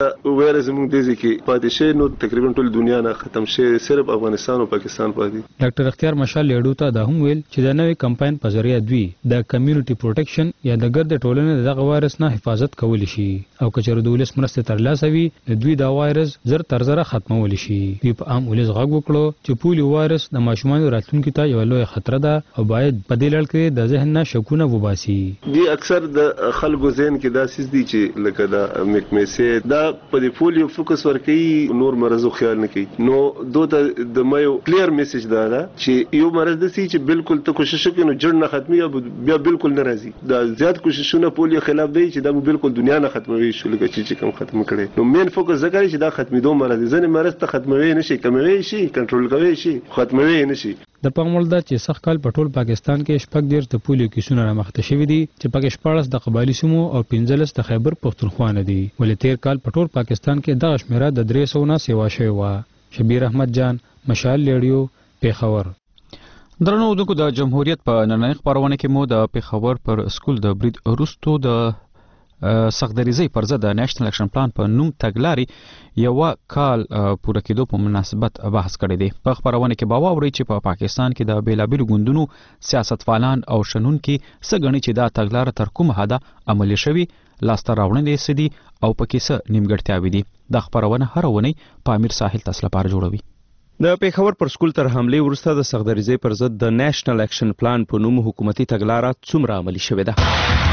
وایرس موږ د ځکه پاتې شي نو تقریبا ټول دنیا نه ختم شي، صرف افغانستان او پاکستان پاتې. ډاکټر اختیار مشال لیډو ته دا هم ویل چې د نوې کمپاین په ذریعہ دوی د کمیونټي پروټیکشن یا د ګرد ټولنې دغه وایرس نه حفاظت کولی شي او کچره د ولس مرسته ترلاسه وي دوی دا وایرس زر تر زره ختمولی شي. دوی په عام ولس غږ وکړو چې پولیو وایرس د ماشومانو راتلونکي ته یو لوی خطر ده او باید په دې لړ کې د ذهن نه شکونه وباسي. دی اکثر د خلکو ذهن کې دا سیس دي چې لکه دا مکمسه دا په دې پولیو فوکس ورکوي، نور مرزو خیال نه کوي. نو دوته د مایو کلیر میسج دا ده چې یو مرز د سي چې بالکل ته کوشش وکړي نو جړ نه ختمي بیا بالکل نه راځي. دا زیات کوششونه پولیو خلاف دی چې دا بالکل دنیا نه ختموي شو لکه چې کوم ختم کړي. نو مین فوکس ځکه چې دا ختمېدو مرز ځنه مرز ته ختموي نشي، کموي شي، کنټرول کوي شي، ختموي نشي. د پاموړ ده چې سخت کال په ټول پاکستان کې شپږ ډیر د پولیو کیسونه رامخته شوي دي چې پکې 14 د قبایلی سیمو او 15 د خیبر پختونخوا نه دي. ولې تیر کال په ټول پاکستان کې دغه شمیره د 300 نه سیوا شوی و. شبیر احمد جان، مشال لیډیو، پیښور. درنو اوردونکو د جمهوریت په نننۍ خپرونه کې مو د پیښور پر سکول د برید وروستو د سختدریزۍ پر ضد د نېشنل اکشن پلان په نوم تګلارې یو کال پوره کېدو په مناسبت بحث کړی دی. په خپرونه کې به واورئ چې په پاکستان کې د بیلابیلو ګوندونو سیاستوالان او شنونکي څه ګڼي چې دا تګلاره تر کومه حده عملي شوي، لاسته راوړنې څه دي او پکې څه نیمګړتیاوې دي. دا خپرونه هره اونۍ په امیر ساحل تاسو لپاره جوړوي. د پیښور پر سکول تر حملې وروسته د سختدریزۍ پر ضد د نېشنل اکشن پلان په نوم حکومتي تګلاره څومره عملي شوې ده؟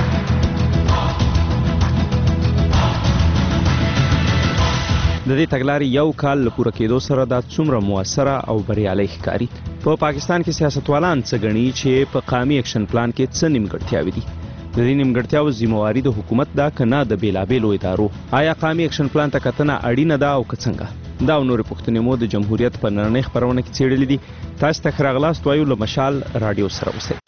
د دې تګلارې یو کال له پوره کېدو سره دا څومره موثره او بریالۍ ښکاري. په پاکستان کې سیاستوالان څه ګڼي چې په قامي اکشن پلان کې څه نیمګړتیاوې دي؟ د دې نیمګړتیاوو ذمہواري د حکومت ده که نه د بیلابیلو ادارو؟ آیا قامي اکشن پلان ته کتنه اړینه ده او که څنګه؟ دا او نورې پوښتنې مو د جمهوریت په نننۍ خپرونه کې څېړلې دي. تاسو ته ښه راغلاست وایو له مشال راډیو سره اوسئ.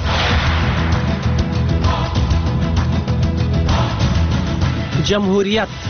جمهوریت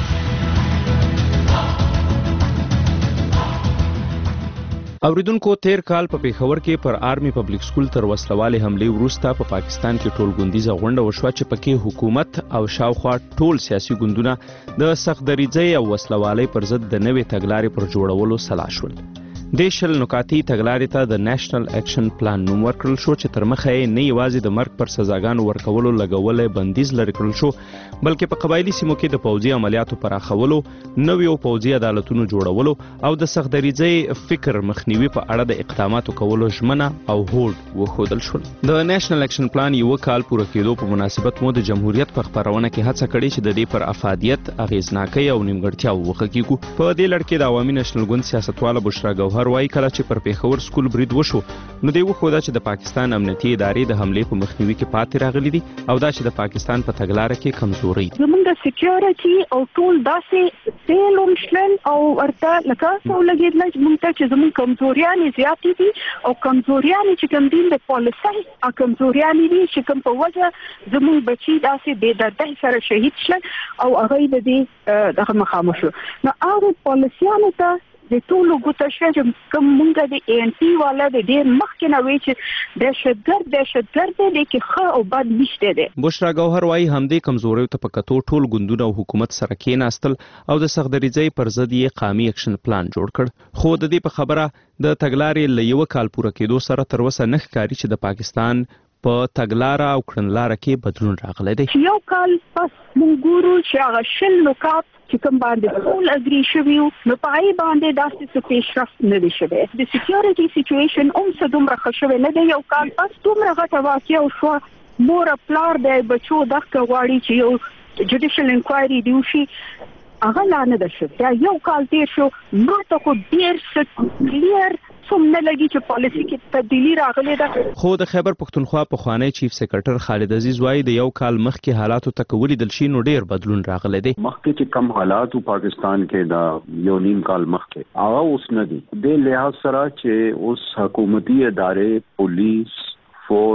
اوریدونکو، تیر کال په پیښور کې پر آرمی پبلک سکول تر وسلوالې حملې وروسته په پاکستان کې ټول ګوندیزه غونډه وشوه چې پکې حکومت او شاوخوا ټول سیاسي ګوندونه د سختدریزۍ او وسلوالۍ پر ضد د نوې تګلارې پر جوړولو سلا شول. د شل نکاتي تګلارې ته د نېشنل اکشن پلان نوم ورکړل شو چې تر مخه یې نه یوازې د مرګ پر سزاګانو ورکولو لګولې بندیز لرې کړل شو، بلکې په قبایلي سیمو کې د پوځي عملیاتو پراخولو، نویو پوځي عدالتونو جوړولو او د سختدریزۍ فکر مخنیوي په اړه د اقداماتو کولو ژمنه او هوډ وښودل شول. د نېشنل اکشن پلان یو کال پوره کېدو په مناسبت مو د جمهوریت په خپرونه کې هڅه کړې چې د دې پر افادیت، اغیزناکۍ او نیمګړتیاوو وغږیږو. په دې لړ کې د عوامي نېشنل ګوند سیاستواله بشرا ګوهر وایي کله چې پر پیښور سکول برید وشو نو دوی وښوده چې د پاکستان امنیتي ادارې د حملې په مخنیوي کې پاتې راغلي دي او دا چې د پاکستان په تګلاره کې کمزوري دي. زموږ سکیورټي او ټول داسې سیلون شلن او ورته لکه څو لګېدل چې موږ ته چې زموږ کمزوریانې زیاتې دي او کمزوریانې چې کوم دین د پالیسۍ او کمزوریانې دي چې کوم په وجه زموږ بچي داسې بې دردۍ سره شهید شل او هغه د دې دغه مخامخ شو. نو هغه پالیسیانو ته د ټولو ګوته شوه چې کوم مونږ د ای ان پی والا د ډېر مخکې نه وی چې دهشتګرد دی کې ښه او بد نشته دی. بشرا ګوهر وایي همدې کمزوریو ته په کتو ټول ګوندونه او حکومت سره کېناستل او د سختدریزۍ پر ضد یې قامي اکشن پلان جوړ کړ. خو د دې په خبره د تګلارې له یو کال پوره کېدو سره تر اوسه نه ښکاري چې د پاکستان په تګلاره او کړنلاره کې بدلون راغلی دی. یو کال پس موږ ګورو چې هغه شل نکات چې کوم باندې ټول اګری شوي نو په هغې باندې داسې څه پیشرفت نه دی شوی. د سکیورټي سیچویشن هم څه دومره ښه شوی نه دی. یو کال پس دومره غټه واقعه وشوه، مور پلار د بچو دغه غواړي چې یو جوډیشل انکوایري دی وشي، هغه لا نه ده شوې. یو کال تیر شو، ما ته خو ډېر څه کلیر څوم نه لګي چې پالیسي کې تبدیلي راغلې ده. خو د خیبر پختونخوا پخوانی چیف سیکرټر خالد عزیز وایي د یو کال مخکې حالاتو ته که ولیدل شي نو ډېر بدلون راغلی دی. مخکې چې کم حالات پاکستان کې دا یو نیم کال مخکې هغه اوس نه دي. د لحاظ سره چې اوس حکومتي ادارې، پولیس، فوج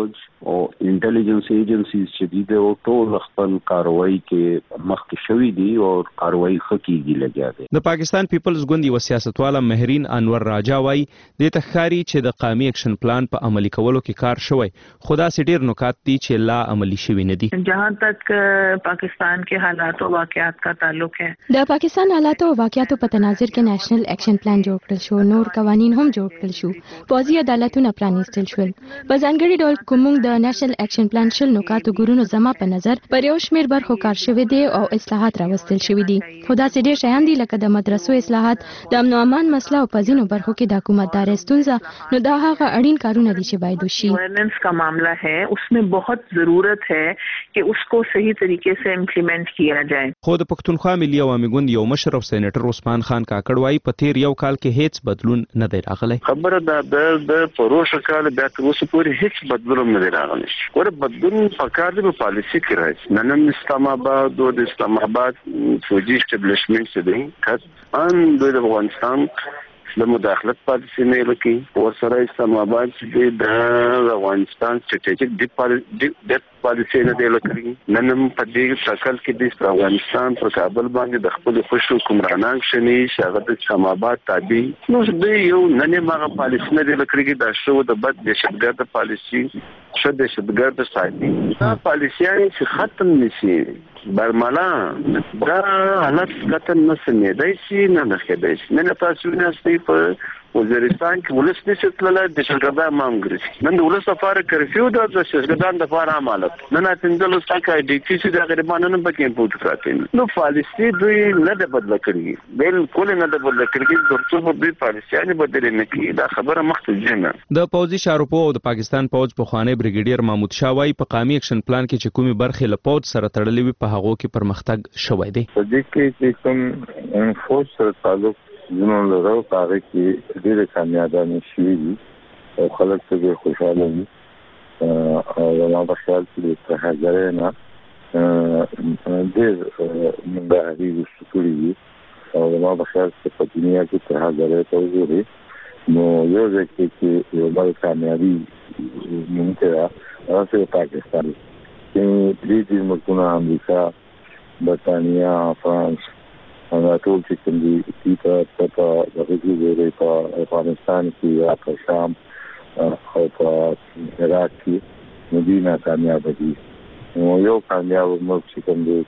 او انټيليجنس ایجنسیز چې دي او ټول خپل کاروایی کې مخکې شوي دي او کاروایی خکېږي لګیا دي. د پاکستان پیپلز ګوند یو سیاستواله مهرین انور راجا وایي د تخاري چې د قومي اکشن پلان په عملي کولو کې کار شوی خدا سي ډیر نکات دي چې لا عملي شوي نه دي. جہاں تک پاکستان کے حالات و واقعات کا تعلق ہے د پاکستان حالات او واقعاتو په تناظر کې نېشنل اکشن پلان جوړ کړل شو، نور قوانين هم جوړ کړل شو، پوځي عدالتونه پرانیستل شول. په ځانګړي ډول کومنګ د نېشنل اکشن پلان شل نکاتو ګورونو زما په نظر پر یو شمېر برخو کار شوی دی او اصلاحات راوستل شوی دي. خدا سي ډیر شیان دي لکه د مدرسو اصلاحات، د امن او امان مسله او په ځینو برخو کې د حکومتدارۍ ستونزه، نو دا هغه اړین کارونه دي چې باید وشي. گورننس کا معاملہ ہے، اس میں بہت ضرورت ہے کہ اس کو صحیح طریقے سے امپلیمنٹ کیا جائے. خو د پښتونخوا ملي عوامي ګوند یو مشر او سېنیټر عثمان خان کاکړ وایي په تیر یو کال کې هیڅ بدلون نه دی راغلی. خبره د پروسه کال بیا تر اوسه پورې هیڅ بدلون نه دی راغلی. ور بدلون فکر د پالیسي کې راځي. نن اسلام آباد او د اسلام آباد فوجي اسټابلیشمنت څه دی کس د افغانستان د مداخلت پالیسي نه لکه او سره اسلام آباد چې د افغانستان سټریټیجیک ډیپ پالیسي نه دی لکه نن په دې شکل کې د افغانستان پر کابل باندې د خپل خوشو حکمرانان شني شغه د اسلام آباد تابع نو د یو نن ماغه پالیسي نه دی لکه دا شو د بد دهشتګرد پالیسي شد دهشتګرد ساتي دا پالیسيان چې ختم نشي برملا دا حالت ختم نشي دی شي نه کېدای شي نه تاسو نه ستې په وزیرستان کې ولس نشي تللی د شګدا مامګري نن د ولس لپاره کرفیو د شګدان د لپاره عملت نه تندلو ستکه د کیسې د غریبانو نه پکې پوت راځي نو پالیسي دوی نه د بدل کړی بالکل نه د بدل کړی ترڅو په دې پالیسيانه بدل نه کړي دا خبره مخته نه. د پوځي شارپو او د پاکستان پوځ په خوانی بریګیډیر محمود شاه وایي په قومي اکشن پلان کې چې کومي برخې له پوځ سره تړلې وي په هغه کې پرمختګ شوی دی. په دې کې چې کوم فوج سره تعلق زموږ له راو هغه کې ډېر کامیابانه شوي دي او خلک څنګه خوشاله دي او ما په خیال کې د هغه نه ډېر مندهري وسکړي دي او ما په خیال کې په دنیا کې ته هغه ته وګوري نو یو ځکه چې یو بل کامیابی ممکن راځي پاکستان کې دې ملکونه امریکا برطانیا فرانس دا ټول چې کوم دي په دغه کې په افغانستان کې یا په شام او په عراق کې مدینه کامیاب دي نو یو کامیاب ملک چې کوم دی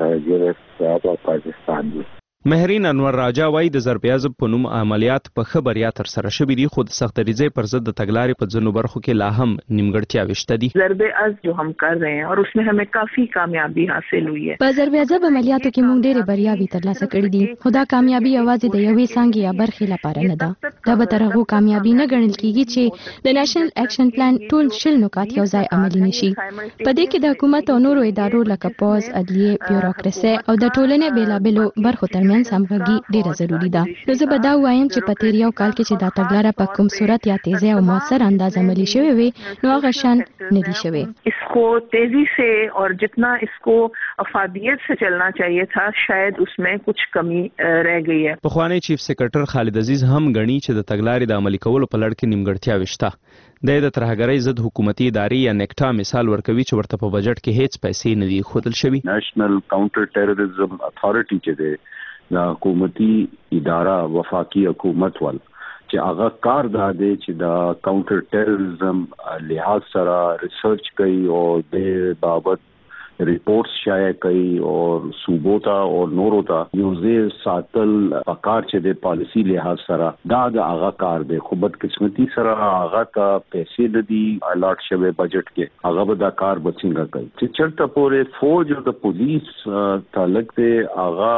په پاکستان دی. مهرین انور راجا وایي د ضرب عضب په نوم عملیات په خبریا تر سره شوي دي خو د سختریزۍ پر ضد د تګلارې په ځینو برخو کې لا هم نیمګړتیاوې شته دي. ضرب عضب جو हम कर रहे हैं और उसमें हमें काफी कामयाबी हासिल हुई है. په ضرب عضب عملیاتو کې موږ ډېرې بریاوې ترلاسه کړې دي خو دا کامیابی یوازې د یوې څانګې یا برخې لپاره نه ده. دا به تر هغو کامیابی نه ګڼل کیږي چې د نېشنل اکشن پلان ټول شل نکات یو ځای عملي نشي. په دې کې د حکومت او نورو ادارو لکه پوځ، عدلیه، بیوروکراسي او د ټولنې بیلابېلو برخو ترمنځ همغږي ډیره ضروری ده. نو زه به دا وایم چې په تیر یو کال کې چې دا تګلاره په کوم صورت یا تیزی او موثر انداز عملي شوی وي نو هغه شان نه دي شوی. اس کو تیزی سے اور جتنا اس کو افادیت سے چلنا چاہیے تھا شاید اس میں کچھ کمی رہ گئی ہے. په خوانی چیف سیکریټر خالد عزیز هم غنی چې د تګلارې د عملي کولو په لړ کې نیمګړتیاوې شته. د ترهګرۍ ضد حکومتي ادارې یا نیکټا مثال ورکوي چې ورته په بجټ کې هیڅ پیسې نه دي ښودل شوي. نېشنل کاونټر ټیرریزم اتھارټي چې دی دا حکومتي اداره وفاقي حکومت ول چې هغه کار دا دی چې دا کاونټر ټیرریزم لحاظ سره ریسرچ کوي او د بابت रिपोर्ट्स شایع کوي او صوبو ته او نورو ته یو ځای ساتل پکار چې د پالیسی لحاظ سره دا د هغه کار دی خو بدقسمتي سره هغه ته پیسې د دي الاټ شوی بجټ کې هغه به دا کار بچنګ کوي چې چرته پورې فوج او د پولیس تعلق دی هغه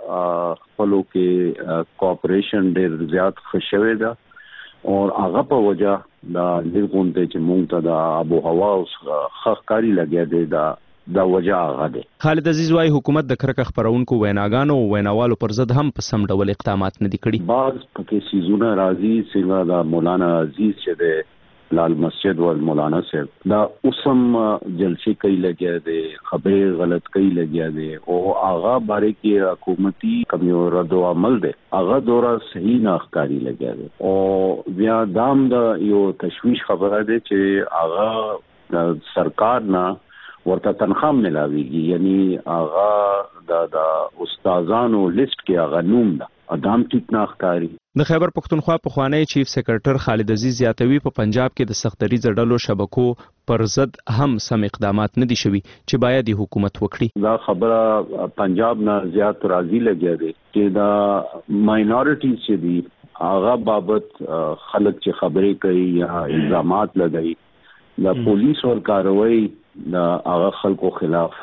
خپلو کې کوآپریشن ډېر زیات خوشوي ده او هغه په وجه دا لږونته چې مونږ ته د ابو هوا او خخکاری لګیا دی دا وجه هغه دی. خالد عزیز وايي حکومت د کرکه خبرونکو ویناګانو او ویناوالو پر ضد هم په سم ډول اقدامات نه دي کړي. بعض پکې سیزونه راځي څنګه دا مولانا عزیز چې د لال مسجد ول مولانا صاحب دا اوسم جلسې کوي لګیا دي خبرې غلط کوي لګیا دي او هغه باره کې حکومتي کمیو رد عمل دی هغه دوره صحیح نه ښکاری لګیا دي او بیا دام دا یو تشویش خبره ده چې هغه سرکار نه ورته تنخواه ملاويږي، یعنی هغه د استادانو لیست کې هغه نوم ده ادم ټیک نه ښکاري. د خیبر پختونخوا پخوانی چیف سیکرټر خالد عزیز زیاتوي په پنجاب کې د سختري ډلو شبکو پر ضد هم سم اقدامات نه دي شوي چې باید حکومت وکړي. دا خبره پنجاب نه زیات راضي لګي دي چې دا ماینورټیز چې دي هغه بابت خلک چې خبرې کوي یا الزامات لګي د پولیس ور کاروي د هغه خلکو خلاف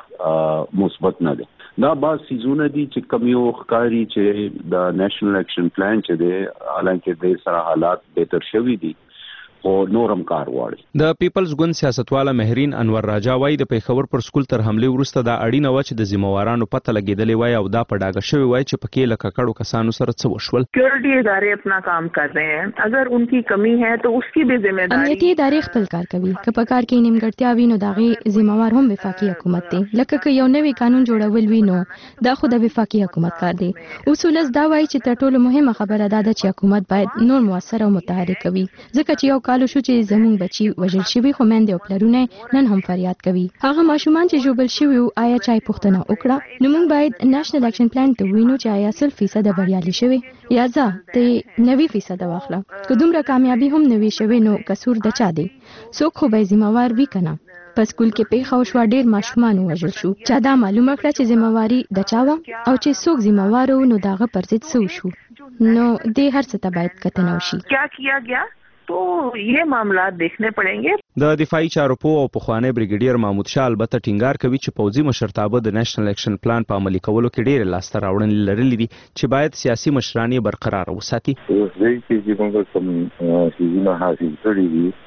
مثبت نه دي. دا بعض سیزونه دي چې کم یو ښکاري چې د نېشنل اکشن پلان چې دی حالانکه د سره حالات بهتر شوي دي او نورم کار غواړي. د پیپلز ګوند سیاستواله مهرین انور راجا وایي د پیښور پر سکول تر حمله وروسته دا اړینه و چې د ذمہوارانو پته لګیدلې وای او دا په ډاګه شوی وای چې پکې لکه کړو کسانو سره څه وشول. سکیورٹی ادارے اپنا کام کر رہے ہیں، اگر ان کی کمی ہے تو اس کی بھی ذمہ داری. امنیتي ادارې خپل کار کوي، که په کار کې نیمګړتیا وي نو دغه ذمہوار هم وفاقي حکومت دی. لکه یو نوی قانون جوړول وي نو دا خو د وفاقي حکومت کار دی. اصول دا وایي چې تر ټولو مهمه خبره دا ده چې حکومت باید نور موثر او متحرک وي، ځکه چې یو کال شو چې زموږ بچي وژل شوي خو میندې او پلرونه نن هم فریاد کوي. هغه ماشومان چې ژوبل شوي وو آیا چای پوښتنه وکړه؟ نو موږ باید نېشنل اکشن پلان ته وینو چې آیا 100% بریالي شوي یا ځه ته 90% واخله. که دومره کامیابي هم نه وي شوي نو قصور د چا دی؟ څوک خو به ذمہوار وي کنه. په سکول کې پیښه وشوه، ډېر ماشومان وژل شو. چا دا معلومه کړه چې ذمہواري د چا وه او چې څوک ذمہوار و نو د هغه پر ضد څه وشو؟ نو دې هر څه ته باید کتنه وشي. کیا کیا گیا تو یہ معاملات دیکھنے پڑیں گے. د دفاعي چارو او پخوانی بریګیډیر محمود شاه البته ټینګار کوي چې پوځي مشرتابه د نېشنل اکشن پلان په عملي کولو کې ډېر لاسته راوړنې لرلې دي چې باید سیاسي مشران یې برقرار وساتي. زه چې موږ کوم سیزونه حاصل کړي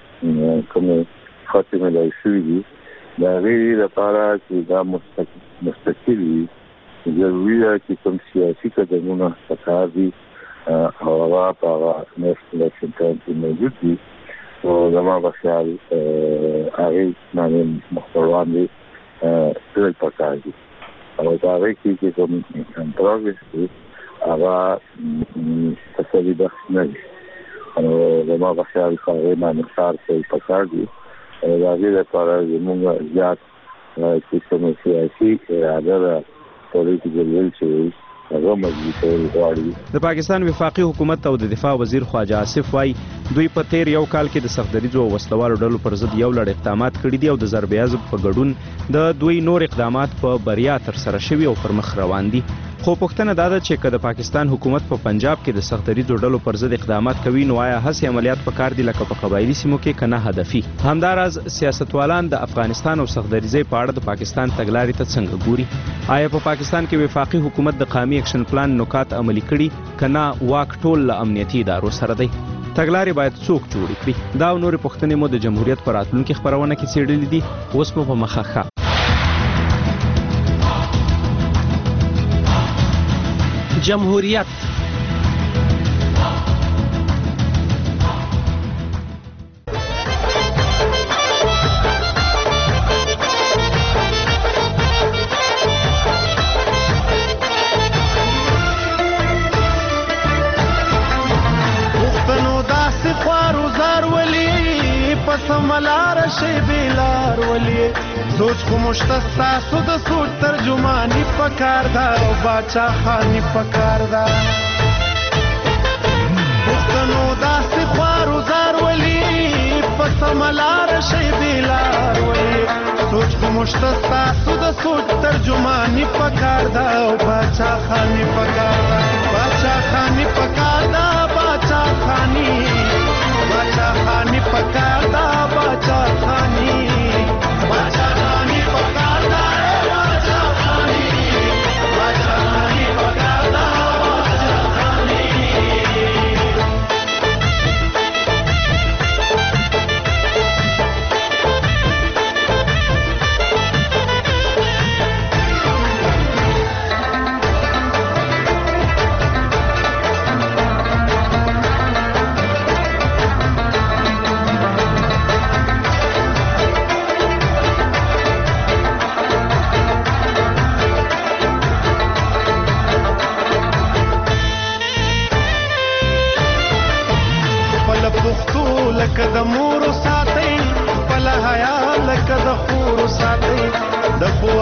دي کوم خاتمه لای شوې دي دا غیر لپاره چې دا مستقل وي ضروري ده چې کوم سیاسي قدمونه پکار دي او هغه په نېشنل اکشن پلان کې موجود دي او زما په خیال هغه باندې محتویان دي ټول پکار دي او دا هغه چې کوم پروګرس دي هغه تسوي بخش نه دي او زما په خیال هغه باندې کار کوي پکار دي او دا هغه لپاره موږ زیات چې کوم سیاسي اراده پولیټیکل ویل شي د پاکستان وفاقي حکومت او د دفاع وزیر خواجه آصف وای دوی په تیر یو کال کې د سختدریځو او وسلوالو ډلو پر ضد یو لړ اقدامات کړي دي او د ضرب عضب په ګډون د دوی نور اقدامات په بریا تر سره شوي او پر مخ روان دي. خو پوښتنه دا ده چې که د پاکستان حکومت په پنجاب کې د سختدریځو ډلو پر ضد اقدامات کوي نو آیا هسې عملیات په کار دي لکه په قبایلي سیمو کې که نه هدفي؟ همداراز سیاستوالان د افغانستان او سختدریځۍ په اړه د پاکستان تګلارې ته څنګه ګوري؟ آیا په پاکستان کې وفاقي حکومت د قومي اکشن پلان نکات عملي کړي که نه واک ټول له امنیتي ادارو سره دی؟ تګلارې باید څوک جوړ کړي؟ دا او نورې پوښتنې مو د جمهوریت په راتلونکي خپرونه کې څېړلې دي. اوس مو په مخه ښه. جمهوریت سملار شی بیلار ولی سوچ خو مشتستا سو د سوچ ترجمانی پکار دا او باچا خانی پکار دا پختنو داس خوارو زار ولی سملار شی بیلار ولی سوچ خو مشتستا سو د سوچ ترجمانی پکار دا او باچا خانی پکار دا باچا خانی پکار دا باچا خانی باچا خانی پکار دا باچا خانی باچا خانی پکار دا باچا خانی باچا خانی پکار دا باچا خانی.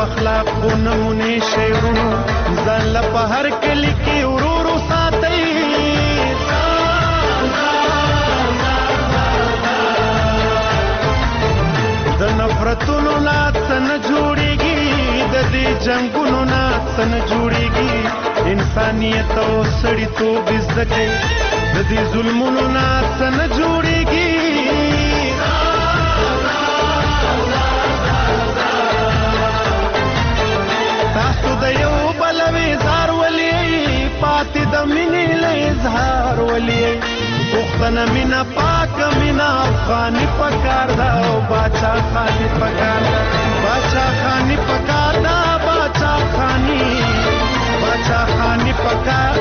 اخلاق او نمونه شعرونو ځان له په هر کلی کې ورورو ساتي د نفرتونو نه څه نه جوړیږي د دې جنگونو نه څه نه جوړیږي انسانیت او سړیتوب زده کوي د دې ظلمونو نه څه نه جوړیږي تاسو د یو بل وزار ولي پاتې د مینې له اظهار ولي پښتنه مینا پاک مینا افغاني پکار دا او باچا خاني پکار دا باچا خاني پکار دا باچا خاني پکار